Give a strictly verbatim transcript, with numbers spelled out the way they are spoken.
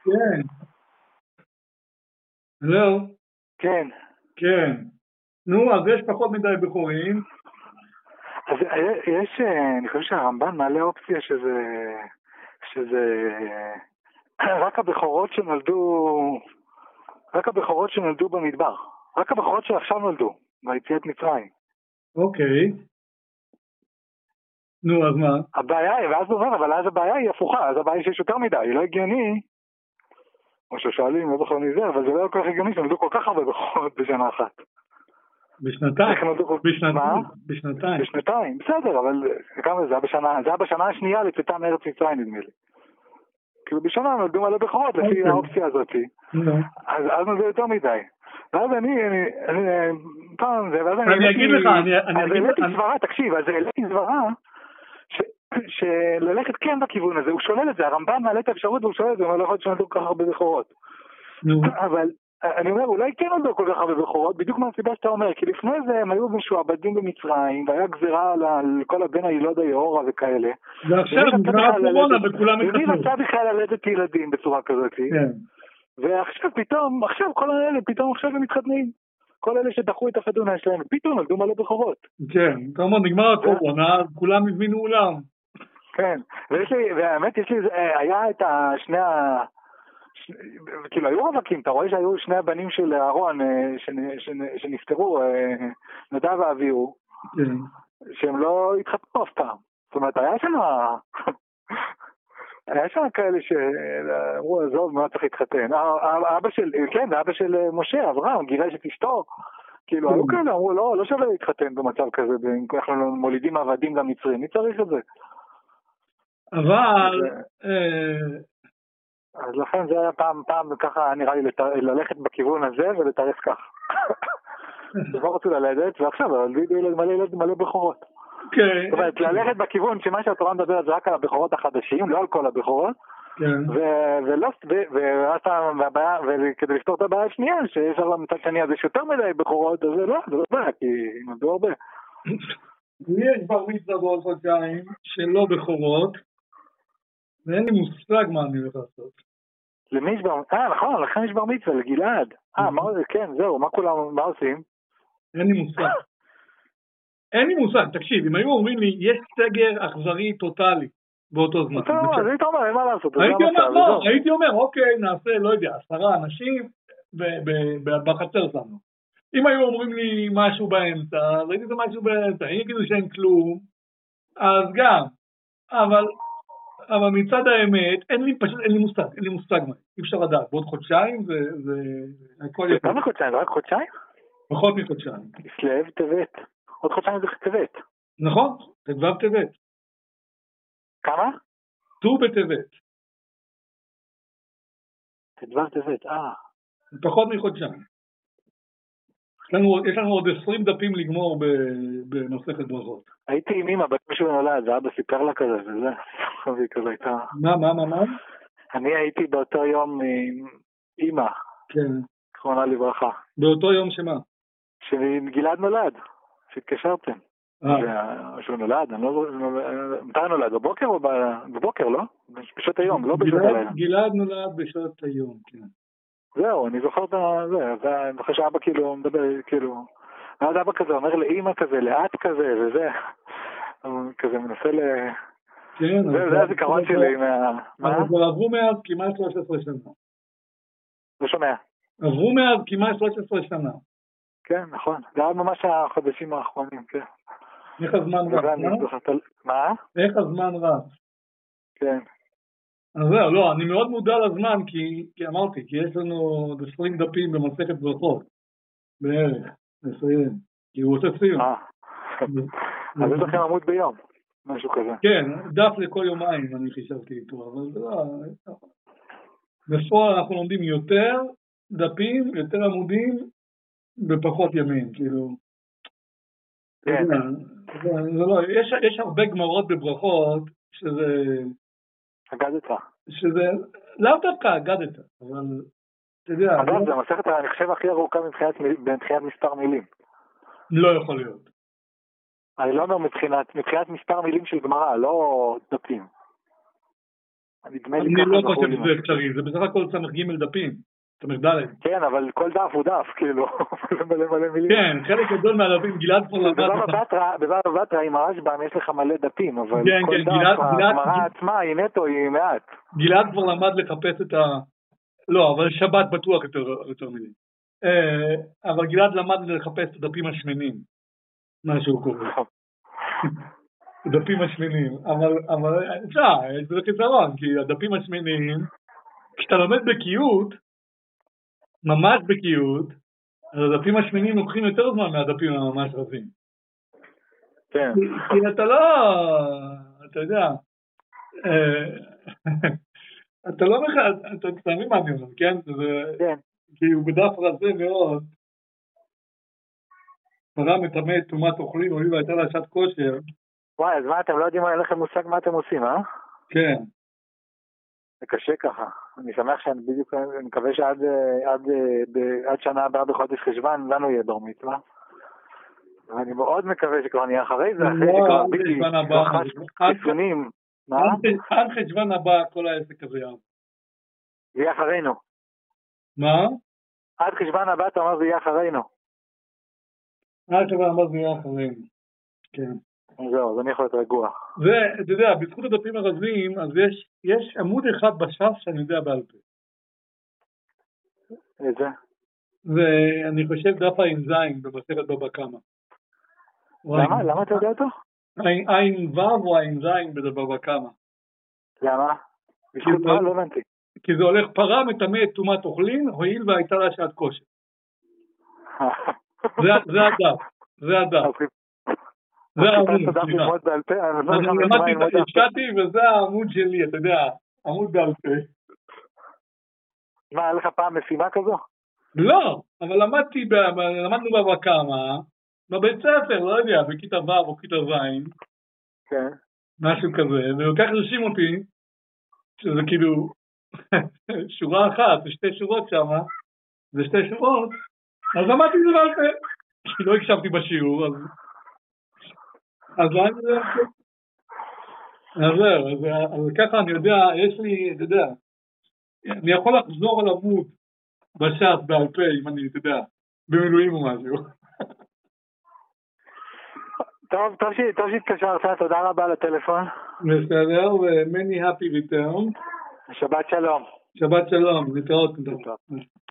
כן. הלו? כן. כן. נו, אז יש פחות מדי בחורים. אז יש, אני חושב שהרמב"ן מעלה אופציה שזה, שזה רק הבכורות שנולדו, רק הבכורות שנולדו במדבר. רק הבכורות שעכשיו נולדו, ביציאת מצרים. אוקיי. נו, אז מה? הבעיה היא, ואז הוא אומר, אבל אז הבעיה היא הפוכה, אז הבעיה היא שיש יותר מדי, היא לא הגיוני, או ששואלים, לא זוכר מזה, אבל זה לא כל כך הגיוני, שנולדו כל כך הרבה בכורות בשנה אחת. בשנתיים. בשנתיים. בשנתיים. בשנתיים, בסדר, אבל כמה זה היה בשנה, זה היה בשנה השנייה לצאתם מארץ מצרים, נדמה לי. כאילו בשנה נולדו מלא בכורות, לפי האופציה הזאת. אז נולדו יותר מדי. ואז אני, פעם זה, ואז אני אגיד לך, אני אגיד לך, סברה, תקשיב, אז העליתי סברה, שללכת כן בכיוון הזה, הוא שולל את זה, הרמב"ן מעלה את האפשרות והוא שולל את זה, הוא אומר, לא יכול להיות שנולדו כל כך הרבה בכורות. אבל אני אומר, אולי כן נולדו כל כך הרבה בכורות, בדיוק מהסיבה שאתה אומר, כי לפני זה הם היו משועבדים במצרים, והיה גזירה על כל הבן הילוד היהורה וכאלה. ועכשיו נגמר הקורונה וכולם התחתנו. ומי רצה בכלל ללדת ילדים בצורה כזאת. כן. ועכשיו פתאום, עכשיו כל האלה, פתאום עכשיו הם מתחתנים. כל אלה שדחו את החתונה שלהם, פתאום נולדו מלא בכורות. כן, אתה אומר, נגמר הקורונה, כולם הזמינו אולם. כן, ויש לי, והאמת, יש לי, היה את השני ה... כאילו היו רווקים, אתה רואה שהיו שני הבנים של אהרון שנפטרו, נדב ואביהו, שהם לא התחתנו אף פעם. זאת אומרת, היה שם היה שם כאלה שאמרו, עזוב, מה צריך להתחתן? אבא של, כן, אבא של משה, אברהם, גירש את אשתו, כאילו, היו כאלה, אמרו, לא, לא שווה להתחתן במצב כזה, אנחנו מולידים עבדים למצרים, מי צריך את זה? אבל... אז לכן זה היה פעם, פעם ככה נראה לי ללכת בכיוון הזה ולתרס כך. כבר רצו ללדת, ועכשיו הלבידו ילד מלא ילד מלא בכורות. זאת אומרת, ללכת בכיוון שמה שהתורה מדברת זה רק על הבכורות החדשים, לא על כל הבכורות. וכדי לפתור את הבעיה השנייה, שיש על המצד שני הזה שיותר מדי בכורות, אז זה לא, זה לא בעיה, כי נולדו הרבה. יש בר מצווה בעוד חודשיים שלא בכורות, ואין לי מושג מה אני הולך לעשות. למי יש בר מצווה? אה, נכון, לכן יש בר מצווה, לגלעד. אה, מה זה? כן, זהו, מה כולם, מה עושים? אין לי מושג. אין לי מושג, תקשיב, אם היו אומרים לי, יש סגר אכזרי טוטלי באותו זמן. אז היית אומר, אין מה לעשות. הייתי אומר, אוקיי, נעשה, לא יודע, עשרה אנשים בחצר שלנו. אם היו אומרים לי משהו באמצע, אז הייתי זה משהו באמצע, אם יגידו שאין כלום, אז גם, אבל... אבל מצד האמת, אין לי פשוט, אין לי מושג, אין לי מושג מה, אי אפשר לדעת, בעוד חודשיים זה, זה, הכל יותר. כמה חודשיים, זה רק חודשיים? פחות מחודשיים. כסלו טבת, עוד חודשיים זה טבת. נכון, ט"ו טבת. כמה? ט"ו בטבת. ט"ו טבת, אה. פחות מחודשיים. יש לנו, יש לנו עוד עשרים דפים לגמור במסכת ברכות. הייתי עם אמא, בת מישהו נולד, זה אבא סיפר לה כזה, וזה, חבי כזה הייתה. מה, מה, מה, מה? אני הייתי באותו יום עם אמא. כן. זכרונה לברכה. באותו יום שמה? שגלעד נולד, שהתקשרתם. שהוא נולד, אני לא... מתי נולד? בבוקר או בבוקר, לא? בשעות היום, לא בשעות הלילה. גלעד נולד בשעות היום, כן. זהו, אני זוכר את זה, ואני חושב שאבא כאילו מדבר, כאילו, ואז אבא כזה אומר לאמא כזה, לאט כזה, וזה, כזה מנסה ל... כן, זה הזיכרון שלי מה... אבל עברו מאז כמעט שלוש עשרה שנה. לא שומע. עברו מאז כמעט שלוש עשרה שנה. כן, נכון, זה היה ממש החודשים האחרונים, כן. איך הזמן רץ, מה? איך הזמן רץ. כן. אז זהו, לא, אני מאוד מודע לזמן, כי, כי אמרתי, כי יש לנו עשרים דפים במסכת ברכות, בערך, עשרים, כי הוא עושה סיום. אה, אז יש לכם עמוד ביום, משהו כזה. כן, דף לכל יומיים, אני חישבתי איתו, אבל זה לא, בפועל אנחנו לומדים יותר דפים, יותר עמודים, בפחות ימים, כאילו. כן. זה לא, יש, יש הרבה גמרות בברכות, שזה... אגדת. שזה לאו דווקא אגדת, אבל אתה יודע... אגב, זה המסכת, אני חושב, הכי ארוכה מבחינת מספר מילים. לא יכול להיות. אני לא אומר מבחינת, מבחינת מספר מילים של גמרא, לא דפים. נדמה לי אני ככה לא זכור חושב לי. שזה אפשרי, זה בסך הכל סמך ג' דפים, סמך ד'. כן, אבל כל דף הוא דף, כאילו, מלא מלא מילים. כן, חלק גדול מהדפים, גלעד כבר למד... בבבא בתרא עם הרשב"ם יש לך מלא דפים, אבל כן, כל כן, דף, גלעד- גלעד- הגמרא עצמה היא נטו, היא מעט. גלעד כבר למד לחפש את ה... לא, אבל שבת בטוח יותר, יותר מילים. אה, אבל גלעד למד לחפש את הדפים השמנים, מה שהוא קורא. הדפים השמנים, אבל, אבל אפשר, יש בזה חיסרון, כי הדפים השמנים, כשאתה לומד בקיאות, ממש בקיאות, אז הדפים השמנים לוקחים יותר זמן מהדפים הממש רזים. כן. כי אתה לא, אתה יודע, אתה לא מחד, אתה תמיד מה אני אומר, כן? כן. כי הוא בדף רזה מאוד, פרה מטמא תומת אוכלים, הואיל והייתה לה שעת כושר. וואי, אז מה, אתם לא יודעים, אין לכם מושג מה אתם עושים, אה? כן. זה קשה ככה. אני שמח שאני בדיוק, אני מקווה שעד עד, עד שנה הבאה בחודש חשבן, לנו יהיה בר מצווה. ואני מאוד מקווה שכבר נהיה אחרי זה, אחרי שכבר ביטי, כבר חש חיסונים. מה? עד חשבן הבא כל העסק הזה יעבור. זה יהיה אחרינו. מה? עד חשבן הבא אתה אומר זה יהיה אחרינו. עד חשבן הבא זה יהיה אחרינו. כן. זהו, אז אני יכול להיות רגוע. ואתה יודע, בזכות הדפים הרזים, אז יש, יש עמוד אחד בש"ס שאני יודע בעל פה. איזה? ואני חושב דף הע"ז במסכת בבא קמא. למה? למה אתה יודע אותו? ע"ו או ע"ז בבבא קמא. למה? בזכות מה? לא הבנתי. כי זה הולך פרה מטמא את תומת אוכלין, הואיל והייתה לה שעת כושר. זה הדף, זה הדף. זה העמוד, אני למדתי, השקעתי וזה העמוד שלי, אתה יודע, עמוד בעל פה. מה, היה לך פעם משימה כזו? לא, אבל למדתי, למדנו בבבא קמא, בבית ספר, לא יודע, בכיתה ו' או כיתה ז', כן. משהו כזה, ולוקח לרשים אותי, שזה כאילו שורה אחת, זה שתי שורות שם, זה שתי שורות, אז למדתי זה בעל פה, כי לא הקשבתי בשיעור, אז... אז אני... אז זהו, אז ככה אני יודע, יש לי, אתה יודע, אני יכול לחזור על עמוד בש"ס בעל פה, אם אני, אתה יודע, במילואים או משהו. טוב, טוב שהתקשרת, תודה רבה לטלפון. בסדר, ו-many happy return. שבת שלום. שבת שלום, נתראות.